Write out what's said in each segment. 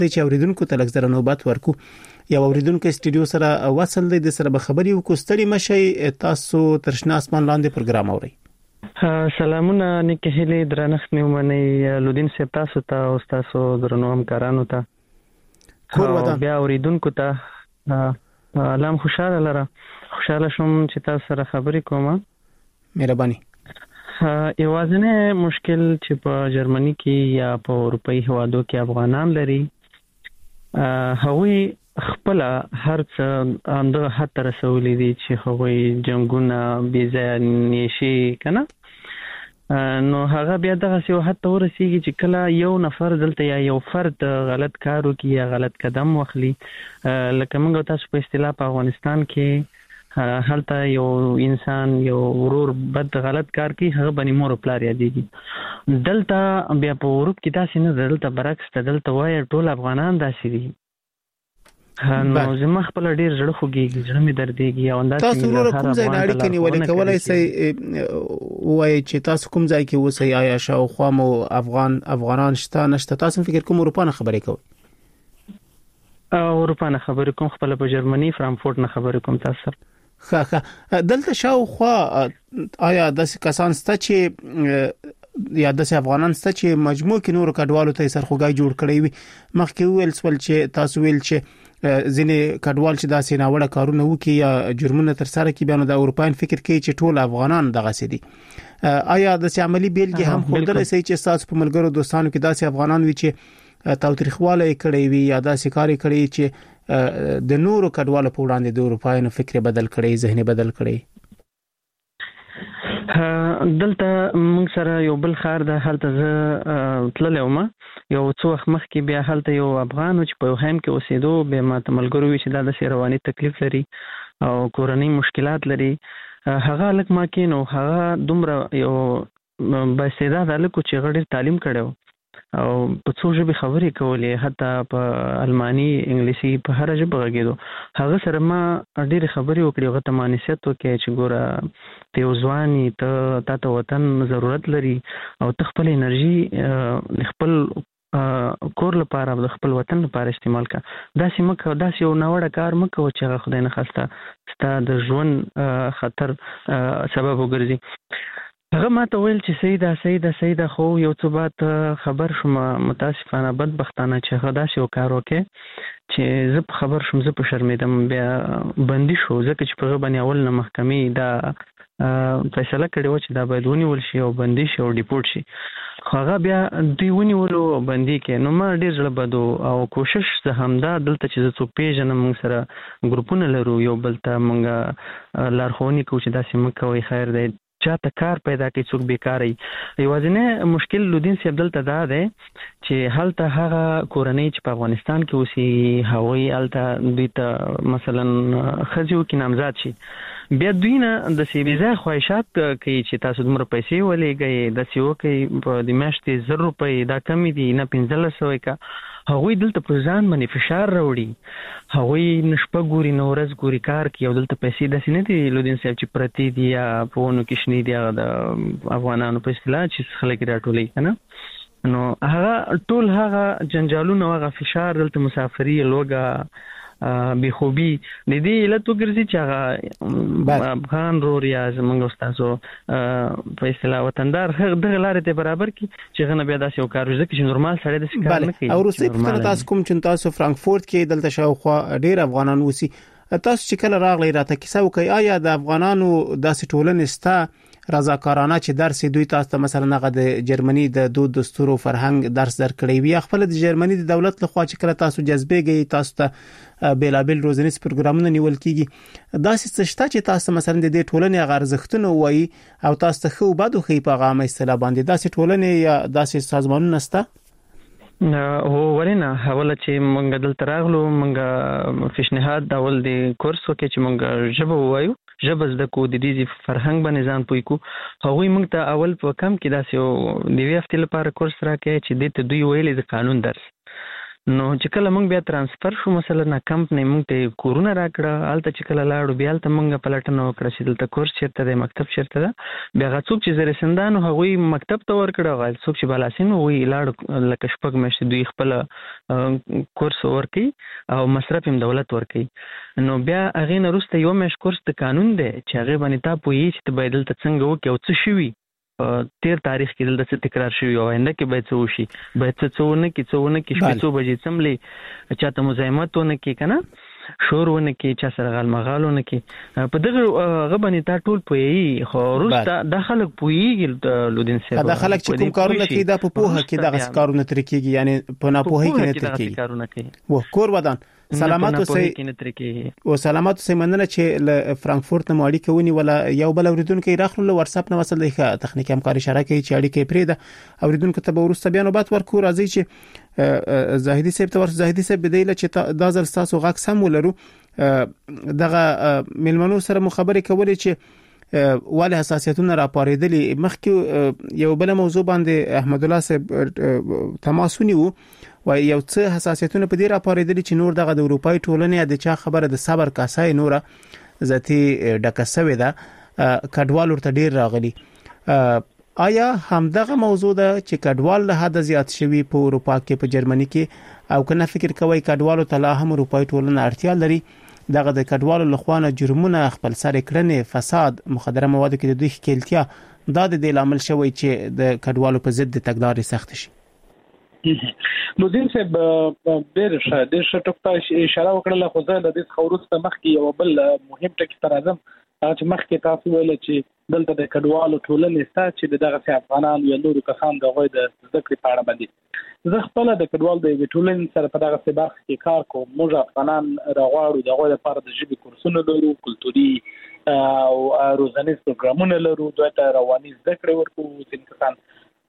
چې اوریدونکو ته لږ زره نوبت ورکو. یو اوریدونکو استودیو سره وصل دی، د سره به خبري وکړو. ستړي مشي، تاسو ترشنا اسمان لاندې پروګرام اورئ. سلامونه نیکه هلي درنښت مې ومني لودین صاحب، تاسو ته او تاسو درنو همکارانو ته کور ودان بیا اوریدونکو ته لام خوشاله شوم چې تاسو سره خبرې کوم. مهرباني. یوازینی مشکل چې په جرمني کې یا په اروپאי هوادو کې افغانان لري، هغوی خپل هر څه اندغه حد ته رسولي دي چې هغوی جنگونه بې ځایه نیشي کنه. نو هغه بیا دغه یو حد ته ورسیږي چې کله یو نفر دلته یا یو فرد غلط کار وکړي یا غلط قدم واخلي، لکه موږ تاسو په اصطلاح په افغانستان کې هلته یو انسان یو ورور بد غلط کار کوي، هغه باندې مور او پلار یادېږي. دلته بیا په اروپ کې داسې نه، دلته برعکس ته، دلته وایي ټول افغانان داسې دي. نو زما خپل ډیر زړه خوږیږي، زړه مې دردېږي. او انداز تاسو ورو کوم ځای نه اړیکې نیولې کولای شئ وایي چې تاسو کوم ځای کې اوسئ، آیا شاوخوا مو افغانان شته نشته؟ تاسو فکر کوم اروپا نه خبرې کوئ؟ اروپا نه خبرې کوم، خپل په جرمني فرانکفورت نه خبرې کوم. تاسو ښه دلته شاوخوا آیا داسې کسان شته چې یا داسې افغانان شته چې مجموع کې نور کډوالو ته سرخوږی جوړ کړی وي؟ مخکې ویل سول چې تاسو ویل چې ځینې کډوال چې داسې ناوړه کارونه وکړي یا جرمونه تر سره کړي، بیا نو د اروپایان فکر کوي چې ټول افغانان دغه سي دي. آیا داسې عملی بیلګې هم خوندل شي چې تاسو په ملګرو دوستانو کې داسې افغانان وي چې تاوتریخواله کړی وي یا داسې کار کړی چې د نورو کډوالو په وړاندې د اروپایانو فکر بدل کړي، ذهن بدل کړي؟ دلته موږ سره یو بل خار ده، هلته زه تللی وم یو څو وخت مخکې. بیا هلته یو افغان چې په هیم کې اوسېدو، بیا ماته ملګرو وی چې دا د رواني تکلیف لري او کورنۍ مشکلات لري. هغه هلک ما کې نو هغه دومره یو بااستعداده هلک چې هغه ډېر تعلیم کړی او په څو ژبې خبرې کولې، حتی په الماني، انګلیسي، په هر ژبه غږېدو. هغه سره ما ډېرې خبرې وکړې، هغه ته ما نصیحت وکړی چې ګوره ته یو ځوان یې، تا ته وطن ضرورت لري او ته خپل انرژي خپل کور لپاره او د خپل وطن لپاره استعمال کړه. داسې مه کوه، داسې یو ناوړه کار مه کوه چې هغه خدای نخواسته ستا د ژوند خطر سبب وګرځي. هغه ما ته ویل چې صحیح ده، خو یو څه بعد خبر شوم متاسفانه بدبختانه چې هغه داسې یو کار وکړي چې زه خبر شوم، زه په شرمېدم. بیا بندي شو، ځکه چې په هغه باندې اول نه محکمې دا فیصله کړې وه چې دا باید ونیول شي او بندي شي او ډیپورټ شي. خو هغه بیا دوی ونیولو او بندي کې. نو ما ډېر زړه بد او کوشش زه همدا دلته چې زه څوک پیژنم، موږ سره ګروپونه لرو، یو بل ته موږ لارښوونې کوو چې داسې مه کوئ، خیر دی، چاته کار پیدا کوي، څوک بیکاره وي. یوازینی مشکل لودین صاحب دلته دا دی چې هلته هغه کورنۍ چې په افغانستان کې اوسي، هغوی هلته دوی ته مثلا ښځې وکړي نامزاد شي، بیا دوی نه داسې بې ځایه خواهشات کوي چې تاسو دومره پیسې ولېږئ، داسې وکړئ، په د میاشتې 1000 روپۍ دا کمې دي، نه 1500 کا. هغوی دلته پر ځان باندې فشار راوړي، هغوی نه شپه ګوري نه ورځ ګوري، کار کوي او دلته پیسې داسې نه دي لودین صاحب چې پرتې دي یا په ونو کې شنې دي، هغه د افغانانو په اصطلاح چې خلک راټولوي که نه. نو هغه ټول هغه جنجالونه او هغه فشار دلته مسافري، لوږه، بې خوبي د دې علت وګرځي چې هغه افغان رور یا زموږ استادو په اصطلاح وطندار دغه لارې ته برابر کړي چې هغه نه بیا داسې یو کار وکړي چې نورمال سړی داسې کار نه کوي. او وروستۍ پوښتنه تاسو کوم چې تاسو فرانکفورت کې دلته شاوخوا ډېر افغانان اوسي، تاسو چې کله راغلی راته کیسه وکړئ، آیا د افغانانو داسې ټولنې شته رضاکارانه چې درس دوی تاسو ته مثلا هغه د جرمني د دود دستور او فرهنګ درس درکړي وي، خپل د جرمني د دولت لخوا چې کله تاسو جذبېږئ، تاسو ته بیلابل روزنیز پروګرامونه نیول کیږي، داسې څه شته چې تاسو مثلا د دې ټولنې هغه ارزښتونه وایي او تاسو ته خو بد خو په هغه اصطلاح باندې داسې ټولنې یا داسې سازمانونه شته؟ هو ورنه حواله چې مونږ دلته راغلو، مونږ پیشنهاد ډول د کورس وکړي چې مونږ ژبه ووایو، ژبه زده کو، د دې فرهنګ باندې ځان پوي کو. هغوی مونږ ته اول په کم کې داسې یو د یوې هفتې لپاره کورس راکړی چې دې ته دوی ویلې د قانون درس نو چې کله موږ بیا ترانسفر شو مثلا کمپنۍ موږ ته کورونه راکړه، هلته چې کله لاړو بیا هلته موږ پلټنه وکړه چې دلته کورس چېرته دی، مکتب چېرته ده. بیا هغه څوک چې زرسندانو هغوی مکتب ته ورکړه، هغه څوک چې بالاسین هغوی لاړو لکه شپږ میاشتې دوی خپله کورس ورکوي او مصرف هم دولت ورکوي. نو بیا هغې نه وروسته یوه میاشت کورس د قانون دی چې هغې باندې تا پوهېږي چې ته باید دلته څنګه وکړې او څه شوي تیر تاریخ کې دلته څه تکرار شوي او آینده کې باید څه وشي، باید څه ونه کړي شپې 2 بجې څملې چاته مزاحمت ونه کړي که نه، شور ونه کړي، چا سره غالمغال ونه کړي. په دغه هغه باندې تا ټول پوهېږي. خو وروسته دا خلک پوهېږي لودین صاحب، دا خلک چې کوم کارونه کوي دا په پوهه کې دغسې کارونه ترې کېږي، یعنې په ناپوهۍ کې نه ترې کېږي. کور ودان سلامات اوسئ. سلامات اوسئ. مننه چې له فرانکفورت نه اړیکه ونیوله. یو بل اوریدونکو راخلو له واتساپ نه وصل دی، تخنیکی همکاري اشاره کوي چې اړیکه پرېږده. اوریدونکو ته به وروسته بیا نوبت ورکو. راځي چې زاهدي صاحب ته زاهدي صاحب بدایله چې دا ځل تاسو غږ سم ولرو. دغه ملمنو سره مخابره کولې چې واله حساسیتونه راپارېدلې. مخکې یو بل موضوع باندې احمد الله صاحب تماسونی وو و یو څه حساسیتونه په دې راپارېدلې چې نور دغه د اروپای ټولنې د چا خبره د صبر کاسای نوره ذاتی ډکه سوې ده، کډوال ورته ډیر راغلي. آیا همدغه موضوع ده چې کډوال له حد زیات شوي په اروپا کې په جرمني کې، او کنه فکر کوي کډوالو ته لا هم اروپای ټولنه اړتیا لري دغه د کډوالو لخوا نه جرمونه خپل سر کړنې، فساد، مخدره موادو کې د دوی ښکېلتیا دا د دې لامل شوی چې د کډوالو په ضد د تګلارې سخت شي؟ لودین صاحب ډېر ښه ټکو اشاره وکړله، خو زه د دې وروسته مخکې یو بل مهم ټکي ته راځم چې مخکې تاسو ویل چې دلته د کډوالو ټولنې شته چې دغسې افغانان یا نورو کسان د هغوی د زده کړې په اړه باندې زه خپله د کډوالو د یوې ټولنې سره په دغسې برخه کې کار کوم. موږ افغانان راغواړو د هغوی لپاره د ژبې کورسونه لرو، کلتوري او روزنیز پروګرامونه لرو، دوی ته رواني زده کړې ورکوو. ځینې کسان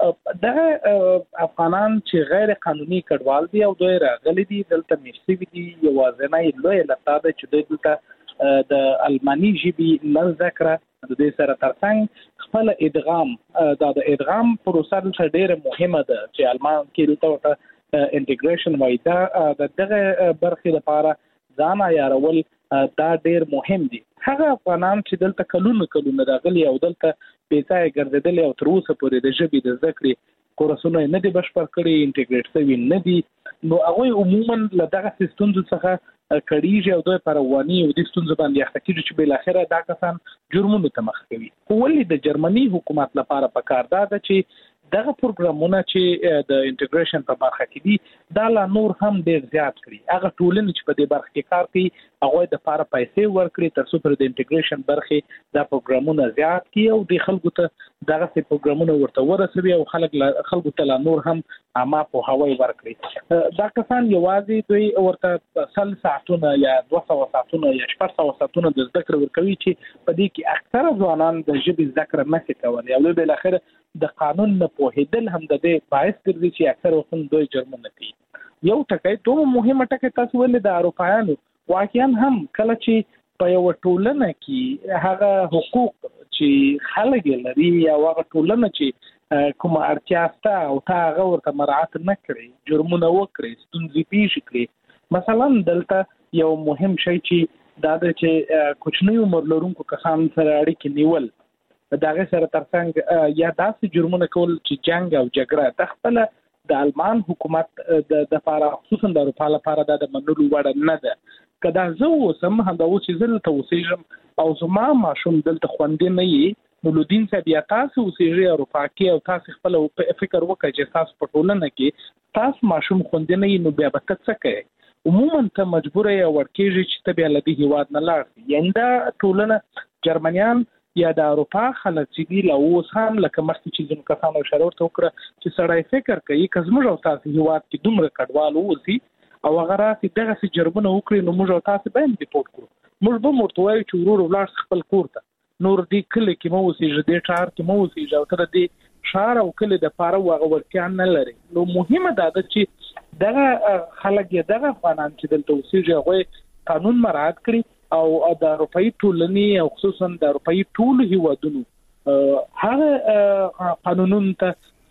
دغه افغانان چې غیر قانوني کډوال دي او دوی راغلي دي دلته میشت شوي دي، یوازینی لویه علت دا ده چې دوی دلته د الماني ژبې نه زده کړه، د دې سره ترڅنګ خپل ادغام، دا د ادغام پروسه دلته ډېره مهمه ده چې المان کې دلته ورته انټیګریشن وایي. دا د دغه برخې لپاره ځان عیارول دا ډېر مهم دي. هغه افغانان چې دلته کلونه راغلي او دلته بېځایه ګرځېدلي او تر اوسه پورې د ژبې د زده کړې کورسونه نه دي بشپړ کړي، انټیګریټ شوي نه دي، نو هغوی عموما له دغسې ستونزو څخه کړېږي او دوی په رواني او دې ستونزو باندې اخته کېږي چې بالاخره دا کسان جرمونو ته مخ کوي. خو ولې د جرمني حکومت لپاره پکار دا ده چې دغه پروګرامونه چې د انټیګریشن په برخه کې دي دا لا نور هم ډېر زیات کړي. هغه ټولنې چې په دې برخه کې کار کوي هغوی دپاره پیسې ورکړي تر څو پر د انټیګریشن برخې دا پروګرامونه زیات کړي او د خلکو ته دغسې پروګرامونه ورته ورسوي او خلکو ته لا نور هم عامه پوهاوی ورکړي. دا کسان یوازې دوی ورته 100 ساعتونه یا 200 ساعتونه یا 400 ساعتونه د زده کړې ورکوي چې په دې کې اکثره ځوانان د ژبې زده کړه نشي کولی او بالاخره د قانون نه پوهېدل هم د دې باعث ګرځي چې اکثر وختونه دوی جرمونه کوي. یو ټکی دومره مهمه ټکی تاسو ویلې د اروپایانو واقعا هم کله چې په یوه ټولنه کې هغه حقوق چې خلک لري یا هغه ټولنه چې کومه اړتیا شته او تا هغه ورته مراعات نه کړي، جرمونه وکړي، ستونزې پیښې کړي. مثلا دلته یو مهم شی چې دا ده چې کوچنی عمر لرونکو کسان سره اړیکې نیول، دغه سره ترڅنګ یا داسې جرمونه کول چې جنگ او جګړه د خپل د آلمان حکومت د لپاره خصوصا د اروپا لپاره د منلو وړ نه ده. کدا زه اوسم همدا اوس چې زه دلته اوسېږم او زما ماشوم دلته خوندې نه وي، نو لودین صاحب یا تاسو اوسېږئ اروپا کې او تاسو خپل فکر وکړئ چې تاسو په ټولنه کې تاسو ماشوم خوندې نه وي، نو بیا به څه کوئ؟ عموما ته مجبور یې ورکېږي چې ته بیا له دې هېواد نه لاړ شې. یعنې دا ټولنه جرمنیان یا د اروپا خلک چې دي له اوس هم لکه مخکې چې ځینو کسانو اشاره ورته وکړه چې سړی فکر کوي که زموږ او تاسو هېواد کې دومره کډوال واوسي او هغه راسي دغسې جرمونه وکړي نو موږ او تاسو به هم ریپورټ کړو. موږ به هم ورته وایو چې ورور ولاړ خپل کور ته، نور دې کلي کې مه اوسېږه، دې ښار کې مه اوسېږه او ته د دې ښار او کلي دپاره هغه وړتیا نه لري. نو مهمه دا ده چې دغه خلک یا دغه افغانان چې دلته اوسېږي هغوی قانون مراعات کړي او د اروپایي ټولنې او خصوصا د اروپایي ټولو هیوادونو هغه قانونونو ته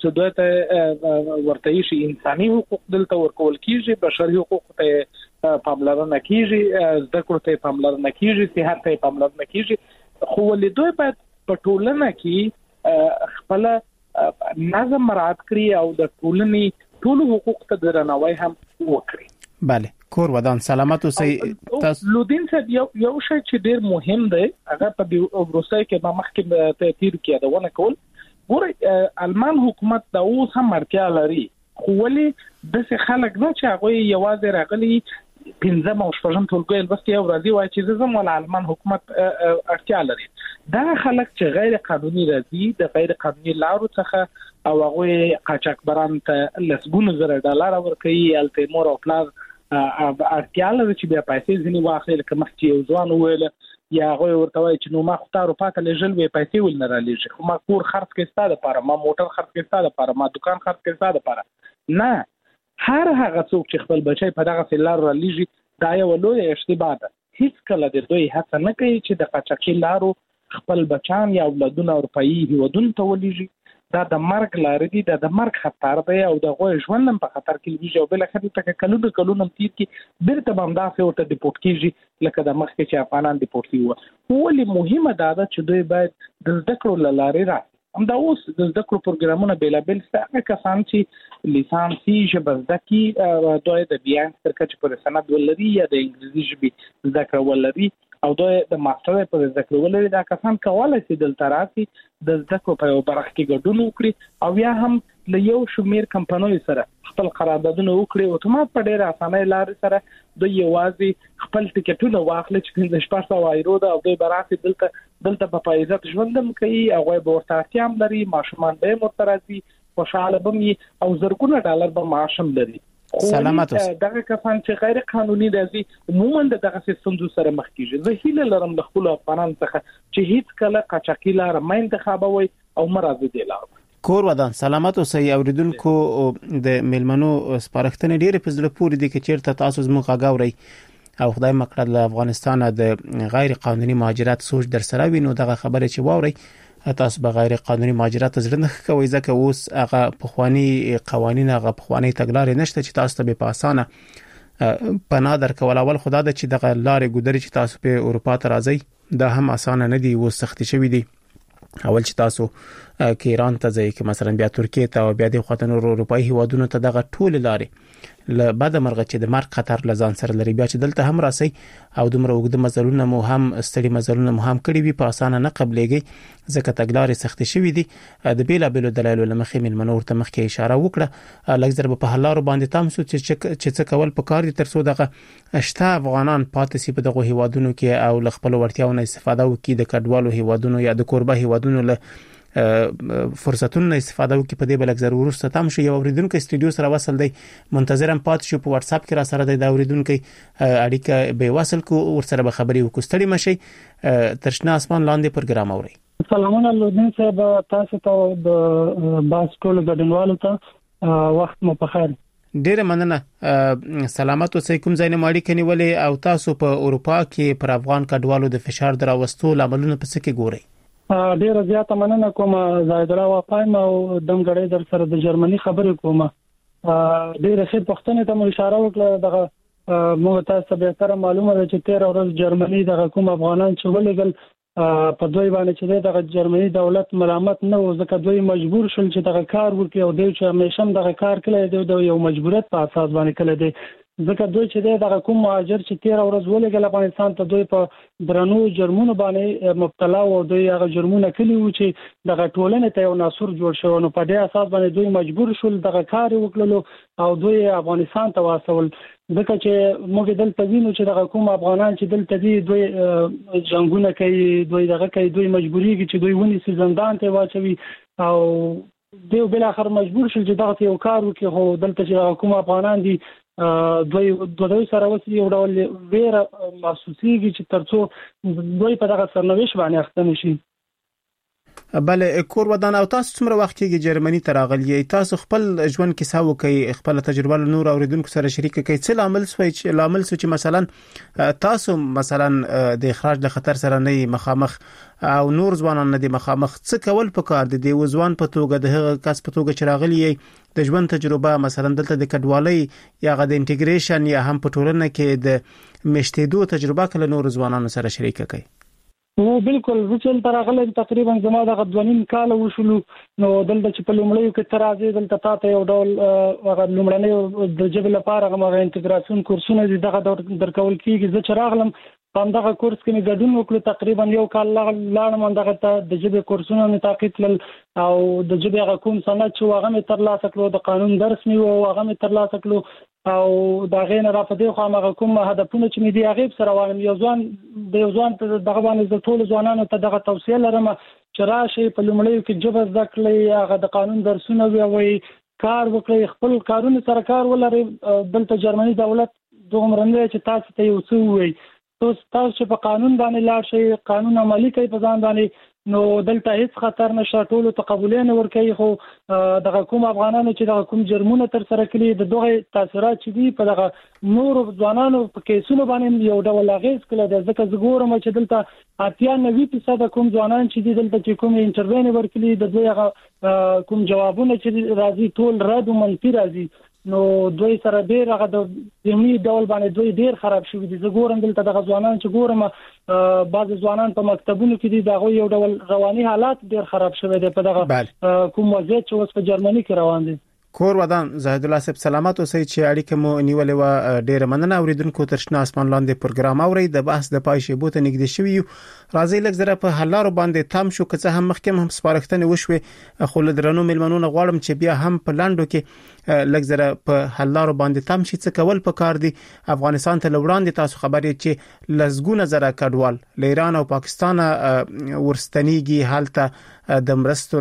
چې دوی ته ورته شي انساني حقوق دلته ورکول کیږي، بشري حقوق ته پاملرنه کیږي، زده کړو ته پاملرنه کیږي، صحت ته پاملرنه کیږي، خو ولې دوی باید په ټولنه کې خپل نظم مراعات کړي او د ټولنې ټول حقوق ته درناوی هم وکړي. بله، کور ودان سلامت اوسئ. تاسو لودین صاحب یو شی چې ډیر مهم دی هغه په وروستۍ کې ما مخکې ته تیر کې دا ونه کول، ګورئ المان حکومت دا اوس هم اړتیا لري، خو ولې د خلک نه چې هغه یوازې راغلي 15 او 16 ټولګي البته یو راځي وایي چې زموږ ول المان حکومت اړتیا لري. دا خلک چې غیر قانوني راځي د غیر قانوني لارو څخه او هغه قاچاقبران ته لسګونه زره ډالر ورکوي، الته مور او پلار اړتیا لري چې بیا پیسې ځنی واخلي، لکه مخکې یو ځوان ویل یا هغه ورته وایي چې نو ما خطر پاته لږل وي پیسې ول نه را لېږي، خو ما کور خرڅ کې ستاده لپاره، ما موټر خرڅ کې ستاده لپاره، ما دکان خرڅ کې ستاده لپاره نه. هر هغه څوک چې خپل بچي په دغه سلار را لېږي دا یو لوی اشتباه ده. هیڅ کله د دوی هڅه نه کوي چې د قاچاقي لارو خپل بچان یا اولادونه اروپאי هیوادونو ته ولېږي. دا د مرګ لار دی، دا د مرګ خطر دی او د غوي ژوند هم په خطر کې ویږي او بل خطر ته کلونه تیر کې بیرته باندې ورته ډیپورت کیږي لکه د مخکې چې افغانان ډیپورت کیږي. ولې مهمه ده چې دوی باید د زده کړو لارې را هم دا اوس د زده کړو پروګرامونه بیلابل ستاسو کسان چې لیسانسي ژبه زده کی دوی د بیان ترکه چې پر سند ولري یا د انګلیسي ژبې زده کړه ولري او دوی د ماستر په زده کړه ولري، دا کسان کولای شي دلته راشي د زده کړو په برخه کې ګډون وکړي او یا هم له یو شمیر کمپنیو سره خپل قراردادونه وکړي، اتومات په ډیره اسانه لار سره دوی یوازې خپل ټیکټونه واخلي چې 1500 یورو ده او دوی براسي دلته په پایزت ژوندم کوي، هغه به ورته اړتیا هم لري، ماشومان به مرترازي خوشاله بمي او زرګونه ډالر به معاشم لري. سلامت اوسئ. دغه کسان چې غیر قانوني راځي عموما دغه ستونزو سره مخ کیږي. زه هیله لرم د خپل افغانانو څخه چې هیڅ کله قاچاقي لار مې انتخابوي او مرزه دی لار. کور ودان سلامت اوسئ. اوریدونکو د ملمنو سپارښتنې ډېرې په زړه پورې دي چې چیرته تاسو زموږ غاوري او خدای مکړه له افغانستان د غیر قانوني مهاجرت سوچ در سره وینو دغه خبره چې واوري تاسو به غیر قانوني مهاجرت زړه نه کوي ځکه اوس هغه پخوانی قوانين هغه پخوانی تګلارې نشته چې تاسو ته په اسانه پناه درکول. اول خدای د چې دغه لارې ګودري چې تاسو په اروپا ته راځي دا هم اسانه نه دی، و سخت شوی دی. اول چې تاسو کې ایران ته ځئ کې مثلا بیا ترکیه ته او بیا د خاطر اروپאי هیوادونو ته دغه ټول لارې ل بعد مرغه چې د مرګ خطر لزان سره لري، بیا چې دلته هم راسي او دومره وګد مزلونه مو هم ستړي مزلونه مو هم کړی وي په اسانه نه قبلېږي ځکه تګلارې سخت شوی دي. د بیلابلو دلایلو لمخې من منور ته مخکې اشاره وکړه لږ په حلارو باندې تام سو چې څه کول په کار دي ترڅو دغه اشته افغانان پاتې سي په دغه هیوادونو کې او ل خپل ورتیاونه استفاده وکړي د کډوالو هیوادونو یا د کوربه هیوادونو له فرصتونو استفاده وکړي. په دې بل اکثر ورسته تام شو یو اوریدونکو استودیو سره وصل دی، منتظرم پات شو په واتس اپ کې را سره دی دا اوریدونکو اړیکه به وصل کو ور سره به خبري وکړي مشي ترشنا اسمان لاندې پروګرام اوري. سلامونه لودین صاحب، تاسو ته د باسکول غډنوالو ته وخت مو په خیر. ډیره مننه. سلامت اوسئ. کوم ځای نه ماړی کني ولې او تاسو په اروپا کې پر افغان کډوالو د فشار دراوستو لاملونه په څه کې ګورئ؟ ډیره زیاته مننه کوم زایدرا واپایم او دمګړې در سره د جرمني خبرې کوم. ډیره ښه پښتنه ته مو اشاره وکړه دغه موږ تاسو به تر معلومه ده چې 13 ورځې جرمني دغه کوم افغانان چې ولګل په دوی باندې چې دغه جرمني دولت ملامت نه و ځکه دوی مجبور شول چې دغه کار وکړي او دوی چې همیشه دغه کار کړی دی یو مجبوریت په اساس باندې کړی دی ځکه دوی چې دغه کوم مهاجر چې 13 ورځې ولګل افغانستان ته دوی په درنو جرمونو باندې مبتلا و، دوی هغه جرمونه کړي و چې دغه ټولنې ته یو ناسور جوړ شو نو په دې اساس باندې دوی مجبور شول دغه کار وکړلو او دوی افغانستان ته واسول ځکه چې موږ دلته وینو چې دغه کوم افغانان چې دلته دي دوی جنگونه کوي، دوی دغه کوي، دوی مجبوریږي چې دوی ونی سي زندان ته واچوي او دوی بل اخر مجبور شول چې دغه یو کار وکړي. خو دلته چې کوم افغانان دي دوی سره وسی یو ډول ویره محسوسيږي چې ترڅو دوی په دغه سرنوشت باندې اخته نشي. بله کور ودان او تاسو څومره وخت کې جرمني ته راغلی تاسو خپل ژوند کې څه وکي خپل تجربه نور اوریدونکو سره شریک کړئ څه لامل چې مثلا تاسو مثلا د اخراج د خطر سره نه مخامخ او نور ځوانان نه دي مخامخ څه کول پکار دي د ځوان په توګه د کس په توګه چې راغلی د ژوند تجربه مثلا دلته د کډوالۍ یا د انټیګریشن یا هم په ټولنه کې د مشتیدو تجربه کله نور ځوانانو سره شریک کړئ نو بالکل وچل ترغله تقریبا زما د غدونین کال وشلو نو دلته چې په لومړیو کې ترازی دلته تاسو یو ډول لومړنی د جبل لپاره غوښه انټیګریشن کورسونه دغه درکول کیږي چې راغلم په دغه کورس کې ګډون وکړو تقریبا یو کال لاړم دغه ته د جبل کورسونه نه تعقیب لل او د جبل کوم سند چې هغه مې ترلاسه کړو د قانون درس مې او هغه مې ترلاسه کړو او دا غین را په دې خو هغه کوم هدفونه چې مې دی هغه سره وانم یو ځوان دغه باندې د ټول ځوانانو ته دغه توصیه لرم چې راشي په لومړیو کې جبر ذکر هغه د قانون درسونه وي کار وکړي خپل کارونه سره کار ولري دلته جرمني دولت دومره نه چې تاسو ته یو څه وي تاسو چې په قانون باندې لاړ شي قانون عملی کوي په ځان باندې نو دلته هیڅ خطر نشته ټول تقبلونه ورکوي خو دغه کوم افغانانو چې دغه کوم جرمونه تر سره کړي د دوه تاثیرات چې دي په دغه نور ځوانانو په کیسونو باندې یو ډول اغیز کړي د ځکه زګورم چې دلته 98% کوم ځوانان چې دلته چې کوم انټروین ورکړي د دوی کوم جوابونه چې راځي ټول رد او منفي راځي نو دوی سره ډیر هغه د یمني ډول باندې دوی ډیر خراب شوی دي زه ګورم دلته د ځوانان چې ګورم بعض ځوانان په مکتبونو کې دي دغه یو ډول رواني حالات ډیر خراب شوی دي په دغه کوم وضعیت چې اوس په جرمني کې روان دي کور ودان زاهد الله صاحب سلامات اوسئ چې اړیکه مو نیولې و ډیره مننه اوریدونکو تر شنه اسمان لاندې پروګرام اوري د بحث د پای شی بوته نږدې شوی راځي لږ زره په حلارو باندې تام شو که هم مخکې هم سپارښتنه وشوي خو له درنو ملمنونو غواړم چې بیا هم په لاندو کې لږ زره په حلارو باندې تام شي څه کول پکار دي افغانستان ته لوړاندې تاسو خبرې چې لزګونه زره کډوال له ایران او پاکستان ورستنیږي حالت د مرستو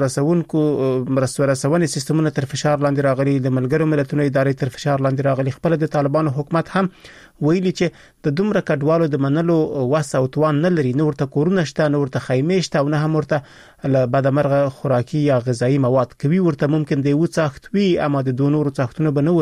رسونې سیستمونه تر فشار لاندې راغلي د ملګرو ملتونو ادارې تر فشار لاندې راغلي خپل د طالبانو حکومت هم ویلي چې د دومره کډوالو د منلو وس او توان نه لري نور ته کورونه شته نور ته خیمې شته او نه هم ورته له بدمرغه خوراکي یا غذایی مواد کوي ورته ممکن دی وڅاخت وي اما د دونور څاختونه به نه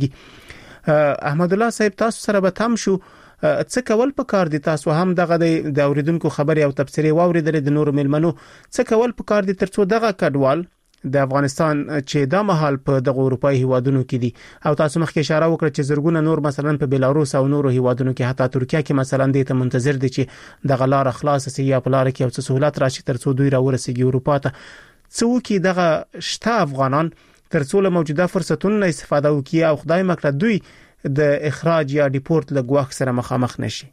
ورسیږي احمد الله صاحب تاسو سره به تم شو څه کول پکار دي تاسو هم دغه د اوریدونکو خبري او تبصره واوریدل د نور ملمنو څه کول پکار دي ترڅو دغه کډوال د افغانستان چې د مهال په دغه اروپאי هیوادونو کې دي او تاسو مخکې اشاره وکړه چې زرګونه نور مثلا په بلاروس او نورو هیوادونو کې حتی ترکیه کې مثلا د ته منتظر دي چې دغه لار خلاص شي یا په لار کې او څه سہولت راشي ترڅو دوی راورسیږي اروپا ته څو کې دغه شته افغانان ترڅو له موجوده فرصتونو استفاده وکړي او خدای مکړه دوی د اخراج یا ډیپورت له ګواښ سره مخامخ نشي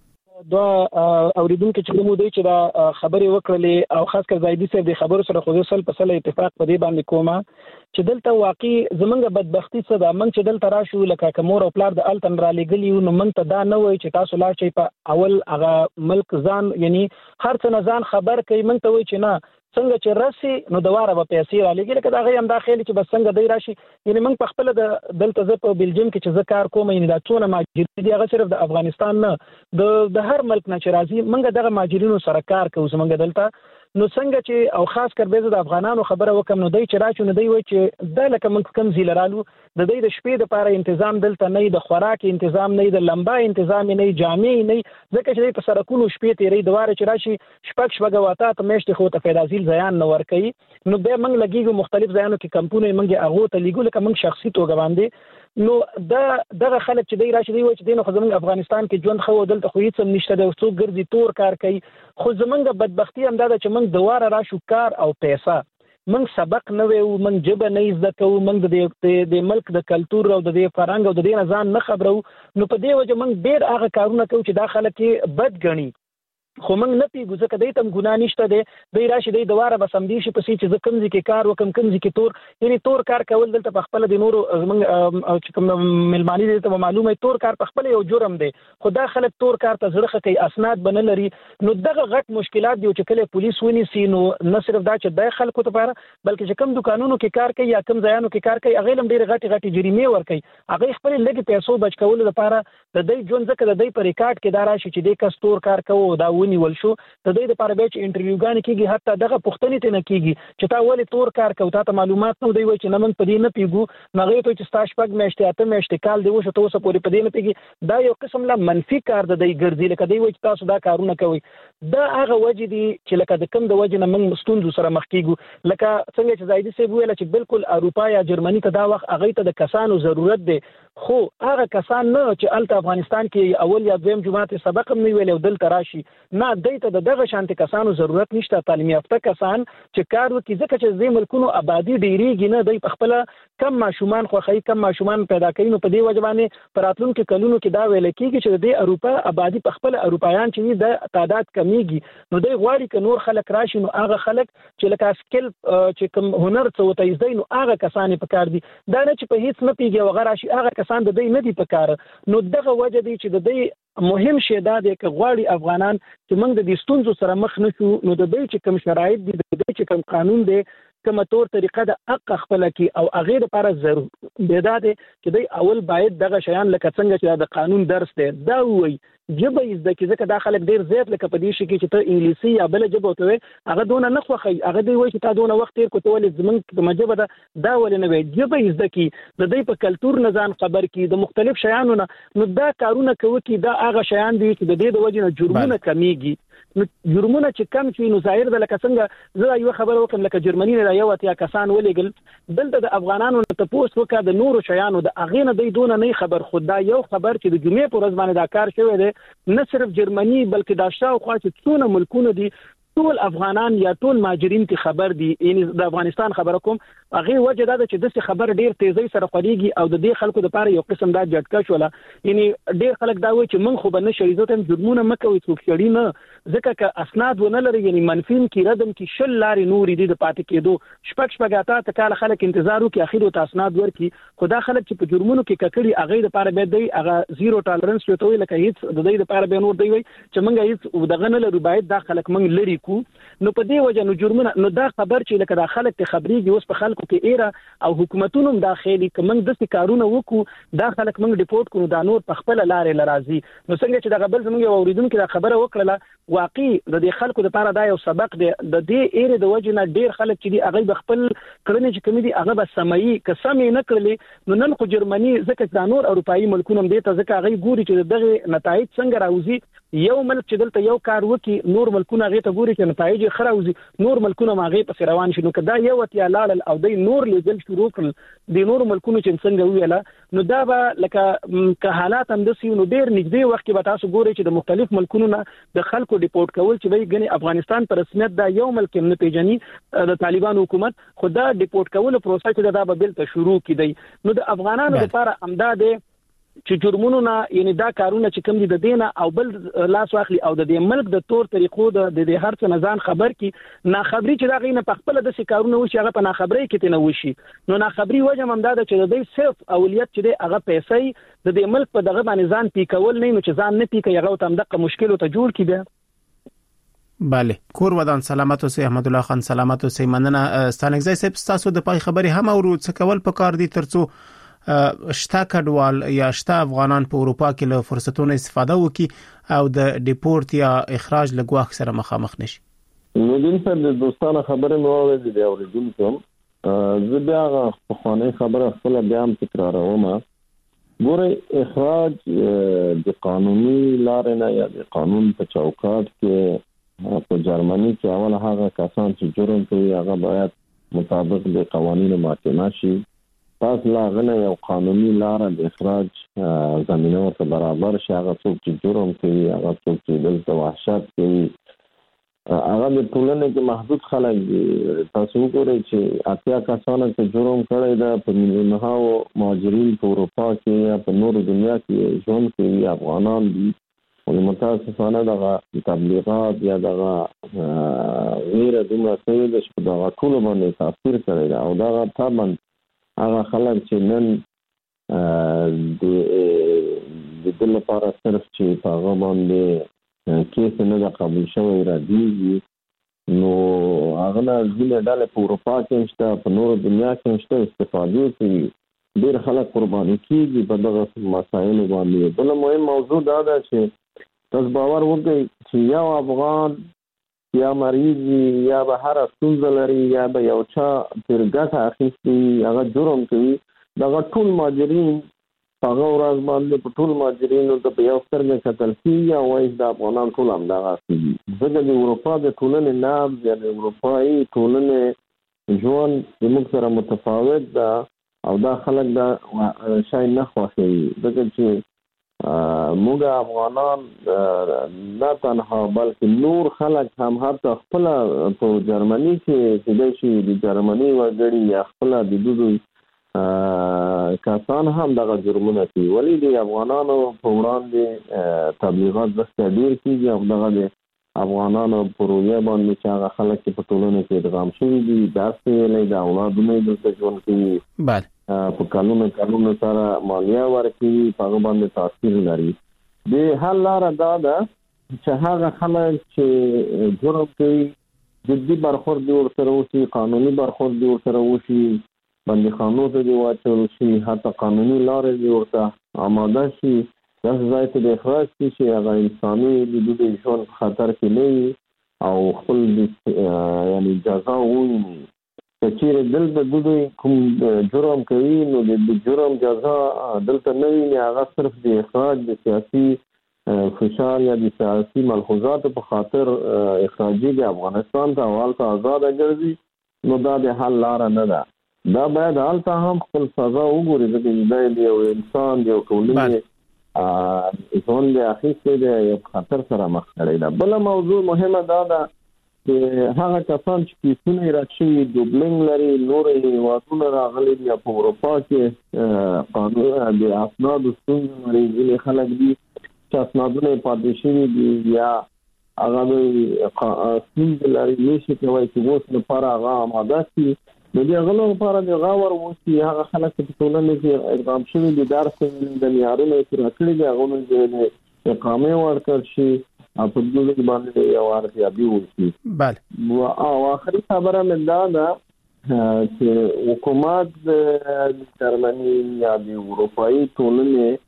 دا اوریدونکو چې موږ دوی چې دا خبرې وکړلې او خاص کر زایدي صاحب د خبرو سره خو سل په سل اتفاق په دې باندې کومه چې دلته واقعي زمونږ بدبختی څه ده موږ چې دلته راشو لکه کومور او پلار د التن را لګلی نو موږ ته دا نه وای چې تاسو لا شي په اول هغه ملک ځان یعنی هر څه ځان خبر کوي موږ ته وای چې نه څنګه چې راسي نو دواره به پیسې را لګي لکه دا غي هم داخلي چې بس څنګه دی راشي یعنی موږ په خپل د دلته زه په بلجیم کې چې ذکر کوم یعنی دا ټول ماجرین دی هغه صرف د افغانستان نه د هر ملک نه چې راځي موږ دغه ماجرینو سره کار کوو موږ دلته نو څنګه چې او خاص کر به د افغانانو خبره وکم نو دای چې راچو نو دی وای چې د لکه موږ کم زیلرالو د دې د شپې د لپاره تنظیم دلته نه د خوراک تنظیم نه د لمبا تنظیم نه جامع نه ځکه چې په سرکونو شپې تیرې دواره چې راشي شپږ واته ته مشت خو ته فیدازیل زیان نه ور کوي نو به موږ لګیږو مختلف ځایونو کې کمپونه موږ هغه ته لګو لکه موږ شخصي توګه باندې نو دغه خلک چې دی راشي دی و چې دینه خو زمونږ افغانستان کې ژوند خو دلته خو هیڅ نشته د څو ګرځي تور کار کوي خو زمونږ بدبختی هم دا چې موږ دواره راشو کار او پیسې موږ سبق نه ویو موږ جبه نه زده کوو موږ د ملک د کلچر او د فرهنګ او د دین ځان نه خبرو نو په دې وجه موږ ډیر هغه کارونه کوو چې دا خلک بد ګڼي خو موږ نه پیګو ځکه دای ته ګناه نشته دی راشي دی دواره به سم دي شي پسې چې زه کمزې کې کار وکم کمزې کې تور یعنی تور کار کول دلته په خپل د نورو چې کوم ملمانی دي ته معلومه تور کار په خپل یو جرم دی خو دا خلک تور کار ته زړه کوي اسناد بنل لري نو دغه غټ مشکلات دي چې کله پولیس ونی سي نو نه صرف دا چې د خلکو لپاره بلکې چې کم دکانونو کې کار کوي یا کم ځایانو کې کار کوي هغه لم ډیر غټي جریمه ور کوي هغه خپل لګي پیسو بچ کول لپاره د دې ژوند ځکه د دې پر ریکارډ کې دا راشي چې د کس تور کار کوي دا ونی نیول شو د دې لپاره به چې انټرویوګان کیږي حتی دغه پوښتنې ته نه کیږي چې تا ولې تور کار کوي تا ته معلومات نه دی وای چې نه من په دې نه پیګو نغې ته چې ستا شپږ میاشتې اته میاشتې کال دی وشو ته اوسه پورې په دې نه پیږي دا یو قسم لا منفي کار د دې ګرځي لکه دی وای چې تاسو دا کارونه کوي دا هغه وجه دي چې لکه د کوم د وجه نه موږ ستونزو سره مخ کیږو لکه څنګه چې زاهدي صاحب ویل چې بالکل اروپا یا جرمني ته دا وخت هغه ته د کسانو ضرورت دی خو هغه کسان نه چې الته افغانستان کې اول یا دویم جماعت سبق هم نه ویل او دلته راشي نه دایته دغه شانتي کسانو ضرورت نشته تعلیم یافته کسان چې کار وکړي ځکه چې زې ملکونو آبادی ډیریږي نه دی په خپل کم ماشومان خوخی کم ماشومان پیدا کوي نو په دې وجه باندې پراتلونکو کلونو کې دا ویل کېږي چې د اروپا آبادی په خپل اروپایان چې د تعداد کمیږي نو دوی غواړي ک نور خلک راشي نو هغه خلک چې لکه سکل چې کوم هنر څه وته زده نو هغه کسان په کار دي دا نه چې په هیڅ نه پیږي او غراشي هغه کسان د دې نه دي په کار نو دغه وجه دي چې د دې مهم شی دا دی چې غواړي افغانان چې موږ د دې ستونزو سره مخ نشو نو د دې چې کوم شرایط دي د دې چې کوم قانون دی کومه تور طریقه د حق خپل کی او هغه لپاره ضروري دی دا دی چې د اول باید دغه شیان لکه څنګه چې د قانون درس دی دا وایي جبه زده کی ځکه دا خلک ډیر زیات لکه په دې شي کې چې ته انګلیسي یا بل جبه وته هغه دونه نه خوخي هغه دی وایي چې تا دونه وخت تیر کوته ولې زمونږ په مجبه دا ولې نه وي جبه زده کی د دې په کلچر نظام خبر کی د مختلف شیانو نو دا کارونه کوي چې دا هغه شیان دي چې د دې د وجې نه جرمونه کمیږي نو جرمونه چې کم شي نو ظاهر د لکه څنګه زه یو خبر وکم لکه جرمني نه یو اتیا کسان ولېګل دلته د افغانانو ته پوسټ وکړه د نورو شیانو د اغه نه دی دونه نه خبر خدا یو خبر چې د جمعې پر ورځ باندې دا کار شوی دی نه صرف جرمني بلکې دا شاوخوا چې څونه ملکونه دي ټول افغانان یا ټول ماجرین ته خبر دي یعنی د افغانستان خبر کوم هغه وجه دا چې د خبر ډیر تیزی سره خوريږي او د دې خلکو لپاره یو قسم دا جټکا شولا یعنی ډیر خلک دا وایي چې من خو به نه شریزو ته جرمونه مکوي څوک شړی نه ځکه ک اسناد ونه لري یعنی منفین کی ردم کی شل لارې نور دي د پاتې کېدو شپږاتا ته کال خلک انتظار وکي اخیرو ته اسناد ورکي خدا خلک چې په جرمونو کې ککړي هغه لپاره به دی هغه زیرو ټالرنس وي لکه هیڅ د دې لپاره به نور دی وي چې موږ هیڅ دغه نه لرو باید دا خلک موږ لري کو نو په دې وجه نو جرمونه نو دا خبر چې لکه دا خلک ته خبريږي اوس په خلکو کې ایره او حکومتونو داخلي کوم د کارونه وکړو دا خلک موږ ریپورت کړو دا نور په خپل لارې لرازي نو څنګه چې دا قبل زموږ اوریدونکو دا خبره وکړه واقعي د دې خلکو لپاره دا یو سبق دی د دې ایره د وجه نه ډیر خلک چې دی هغه خپل کړنې چې کوم دي هغه به سمي قسم نه کړلې نو نن خو جرمني ځکه دا نور اروپאי ملکونه دې ته ځکه هغه ګوري چې دغه نتایج څنګه راوځي یو ملک چې دلته یو کار وکي نور ملکونه هغه ته ګوري چې نتایج خراوځي نور ملکونه ماغه په روان شي نو کدا یو اتیا لاړ او د نور لیدل شروع کړل د نور ملکونو چې څنګه ویاله نو دا به لکه که حالات هم د سیو نو ډیر نږدې وخت کې به تاسو ګورئ چې د مختلف ملکونو نه د خلکو ریپورت کول چې وایي ګنې افغانستان پر رسمیت دا یو ملک نه پیژني د طالبان حکومت خدا ریپورت کول پروسه چې دا به بل ته شروع کیدی نو د افغانانو لپاره امداد چې جرمونو نه یعنی دا کارونه چې کوم دي د دینه او بل لاس واخلي او د دې ملک د تور طریقو د دې هر څه نزان خبر کی نه خبري چې دا غینه په خپل د کارونه وشي هغه په نه خبري کې ته نه وشي نو نه خبري وجه ممداد چې د دې صرف اولیت چې هغه پیسې د دې ملک په دغه باندې ځان پیکول نه نو چې ځان نه پیکي هغه تم دغه مشکل ته جوړ کی بیا بله کور ودان سلامت اوسئ احمد الله خان سلامت اوسئ مننه ستانګزای صاحب تاسو د پای خبري هم او څه کول په کار دي ترڅو شتا کډوال یا شتا افغانان په اروپا کې له فرصتونو استفاده وکړي او د ډیپورت یا اخراج له ګواښ سره مخامخ نشي نو دین پر د دوستانه خبره مو اورېدې دی اوریدونکو زه بیا په خانه خبره خپل بیا هم تکراروم ګوره اخراج د قانوني لارې نه یا د قانون په چوکاټ کې په جرمني کې اول هغه کسان چې جرم کوي هغه باید مطابق د قوانینو محاکمه شي پس لاغنه یو قانوني لار د اخراج زمينه ورته برابر شي هغه څوک چې جرم کوي هغه څوک چې دلته وحشت کوي هغه د ټولنې کې محدود خلک دي تاسو وګورئ چې اتیا کسانو چې جرم کړی دا په میلیونونو مهاجرین په اروپا کې یا په نورو دنیا کې ژوند کوي افغانان دي او متاسفانه دغه تبلیغات یا دغه غیر دومره څه د شپه دغه ټول باندې تاثیر کوي او دغه طبعا هغه خلک چې نن د دې لپاره صرف چې په هغه باندې کیس نه د قبول شوی را دیږي نو هغه نه ځینې ډلې په اروپا کې شته په نورو دنیا کې شته استفاده کوي ډېر خلک قرباني کیږي په دغه مسایلو باندې بل مهم موضوع دا ده چې تاسو باور وکړئ چې یو افغان یا مریض یا به هر ستونزه لري یا به یو چا تر ګټه اخیستي هغه جرم کوي دغه ټول مهاجرین هغه ورځ باندې په ټول مهاجرینو ته په یو سترګه کتل کېږي او وایي د افغانان ټول همدغسې دي. ځکه د اروپا د ټولنې نبض یا د اروپایي ټولنې ژوند زموږ سره متفاوت ده او دا خلک دا شی نه خوښوي. ځکه چې موږ افغانان نه تنها بلکې نور خلک هم حتی خپل په جرمني کې کېدای شي د جرمني وګړي یا خپل د دوی کسان هم دغه جرمونه کوي. ولې د افغانانو په وړاندې تبلیغات زښته ډېر کېږي او دغه د افغانانو په رویه باندې چې هغه خلک چې په ټولنه کې ادغام شوي دي داسې ویلی د اولادونه یې دلته ژوند کوي په کلونو سره مالیه ورکوي په هغه باندې تاثیر لري. د حل لاره دا ده چې هغه خلک چې جرم کوي جدي برخورد دې ورسره وشي، قانوني برخورد دې ورسره وشي، بندیخانو ته دې واچول شي، حتی قانوني لارې دې ورته آماده شي، داسې ځای ته د اخراج شي چې هغه انساني د دوی ژوند په خطر کې نه وي او خپل یعنی جزا وویني. که چیرې دلته دوی کوم جرم کوي نو د جرم جزا دلته نه ویني، هغه صرف د اخراج د سیاسي فشار یا د سیاسي ملحوظاتو په خاطر اخراجي د افغانستان ته او هلته آزاده ګرځي، نو دا د حل لاره نه ده. دا باید هلته هم خپل سزا وګوري، ځکه دا د یو انسان د یو ټولنې ژوند د اخیستی دی یو خطر سره مخ کړی ده. بله موضوع مهمه دا ده چې هغه کسان چې کیسونه یې رد شوي دوبلینګ لري، نورې هېوادونه راغلي دي یا په اروپا کې قانون د اسنادو ستونزې لري، ځینې خلک دي چې اسنادونه یې پاتې شوي دي یا هغه دوی ستونزې لري، نشي کولی چې اوس لپاره هغه آماده شي. د دې غلو لپاره د غور وشي هغه خلک چې په ټولنه کې ادغام شوي دي درس د معیارونو یې پوره کړي دي هغونه د اقامې ورکړل شي او په دوی باندې یو ارزیابي وشي. او آخري خبره مې دا ده چې حکومت د جرمني یا د اروپایي ټولنې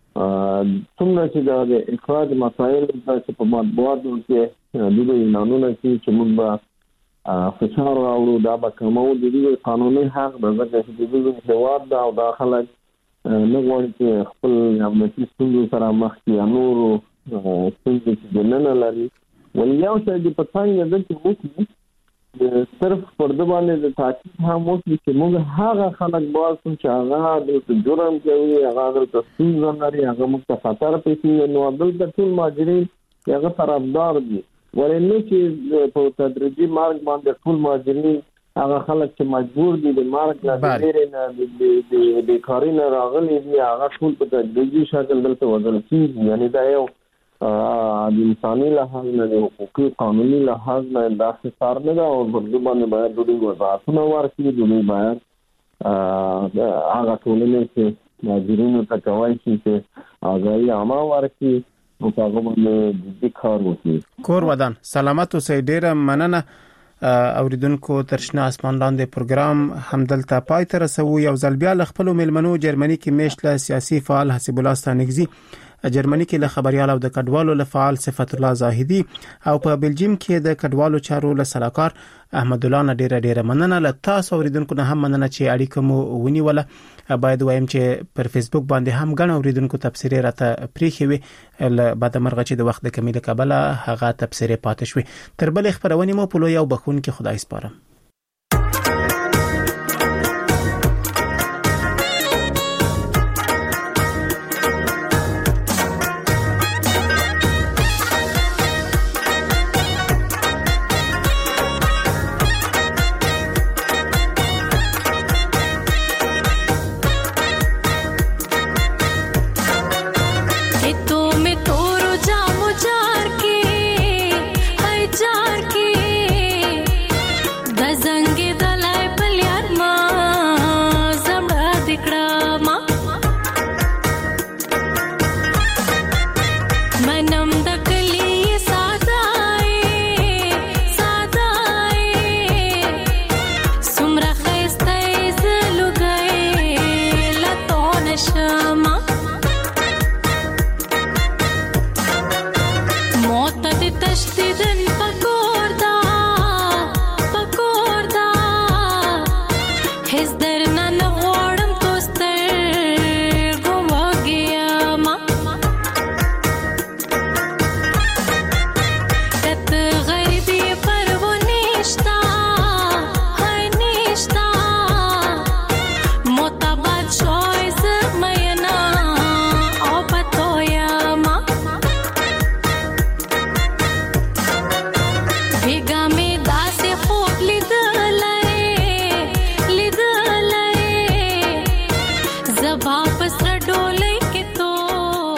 څومره چې د اخراج مسایل چې په مطبوعاتو کې دوی اعلانونه کوي چې موږ به فشار راوړو دا به کمو، د دې قانوني حق ده ځکه چې د دې هېواد ده او دا خلک نه غواړي چې خپل امنیتي ستونزو سره مخ کړي یا نورو ستونزې چې دننه لري. ولې یو شی د په څنګه ده چې وکړي صرف پر ده باندې د تاکید هم وکړي چې موږ هغه خلک باسو چې هغه دلته جرم کوي، هغه دلته ستونزه لري، هغه موږ ته خطر پېښوي، نو دلته ټول مهاجرین هغه طرفدار دي. ولې نه چې په تدریجي مرګ باندې ټول مهاجرین هغه خلک چې مجبور دي د مرګ له ویرې نه د بیکاري نه راغلي دي هغه ټول په تدریجي شکل دلته وژل کېږي. یعنې دا یو د انساني لحاظ نه د حقوقي قانوني لحاظ نه داسې کار نه ده او پر دې باندې باید دوی وضاحتونه ورکړي، دوی باید هغه ټولنې چې مهاجرینو ته کولی شي چې آګاهي عامه ورکړي او هغه باندې جدي کار وکړي. کور ودان سلامت اوسئ. ډېره مننه اوریدونکو. تر شنه اسمان لاندې پروګرام همدلته پای ته رسوو. یو ځل بیا له خپلو میلمنو جرمني کې میشت له سیاسي فعال حسیب الله ستانکزي، جرمني کې له خبريال او د کډوالو له فعال صفت الله زاهدي او په بلجیم کې د کډوالو چارو له سلاکار احمد الله نه ډېره مننه. له تاسو اوریدونکو نه هم مننه چې اړیکه مو ونیوله. باید وایم چې پر فیسبوک باندې هم ګڼ اوریدونکو تبصرې راته پریښې وي، له بعد مرغه چې د وخت د کمی له کبله هغه تبصرې پاتې شوې. تر بلې خبرونې مو په لوی او بخون کې خدای سپارم.